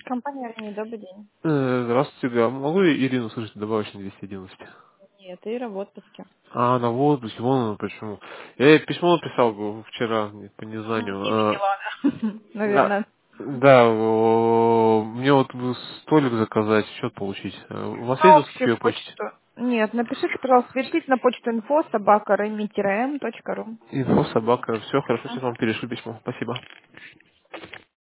Компания «Рени», добрый день. Здравствуйте, да. Могу ли Ирину слышать добавочно 211? Нет, Ира в отпуске. А, она в отпуске, вон она почему. Я ей письмо написал вчера по Не незнанию. видела она, Да, наверное. да, мне вот бы столик заказать, счет получить. У вас есть На доступ к общую ее почте? почту. Нет, напишите, пожалуйста, перешлите на почту info@remi-m.ru. Инфо, собака, все хорошо, сейчас вам перешлю письмо. Спасибо.